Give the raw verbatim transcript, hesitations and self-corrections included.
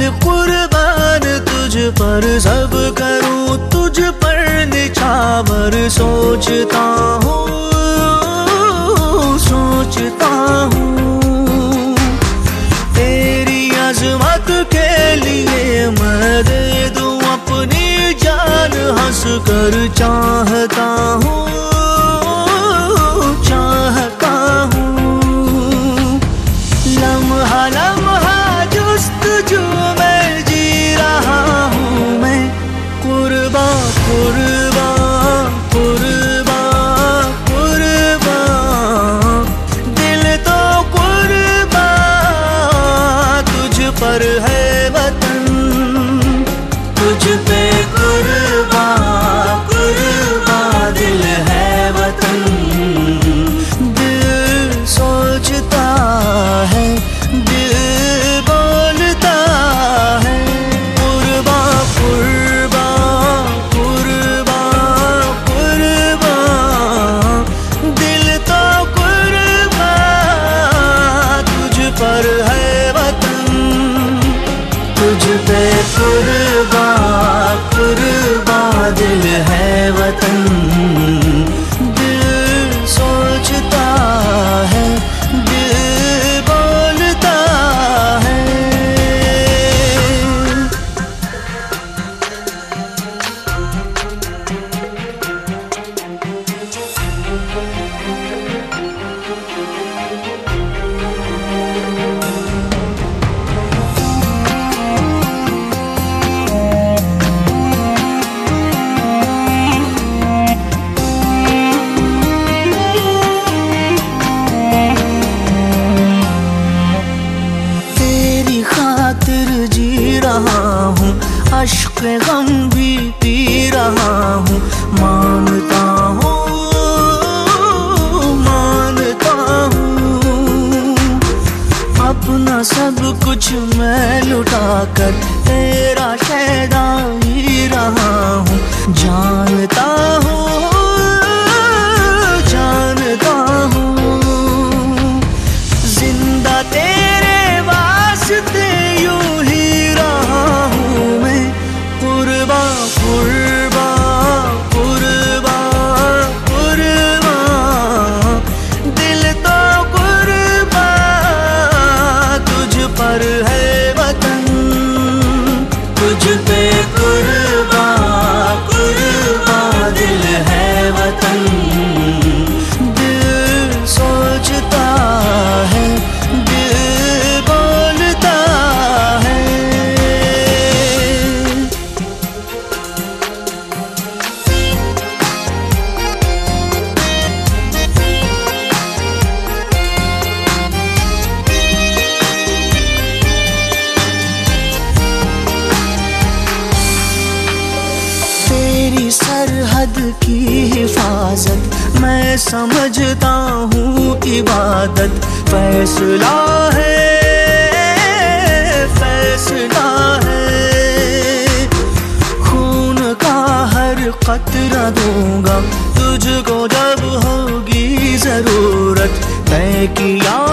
कुर्बान तुझ पर सब करूं, तुझ पर निछावर सोचता हूँ, सोचता हूँ। तेरी अज़मत के लिए मैं दे दूं अपनी जान, हंस कर चाहता हूँ, चाहता हूँ। लम्हा लम्हा जुस्तजू में जी रहा हूँ मैं, कुर्बा कुर्बा कुर्बा कुर्बा, दिल तो कुर्बा तुझ पर है वतन, तुझ पे कुर्बा कुर्बा दिल है वतन। दिल सोचता है, दिल बोलता है, कुर्बा कुर्बा कुर्बा कुर्बा, दिल तो कुर्बा तुझ पर है वतन, तुझ पे कुर्बा कुर्बा दिल है वतन। दिल सोचता है, दिल बोलता है। तेरी खातिर जी रहा हूँ, अश्क गम भी पी रहा हूँ, मानता हूँ, मानता हूँ। अपना सब कुछ मैं लुटा कर तेरा शहदा ही रहा हूँ, जानता हूँ, जानता हूँ। जिंदा तेरे वास्ते यूं ही रहा हूँ मैं, कुर्बा कुर्बा कुर्बा कुर्बा, दिल तो कुर्बा तुझ पर है वतन, तुझ पे कुर्बा कुर्बा दिल है वतन। दिल सोचता है, दिल बोलता है। तेरी सरहद की हिफाजत मैं समझता हूँ इबादत, फैसला है, फैसला है। खून का हर कतरा दूंगा तुझको जब होगी जरूरत, तय किया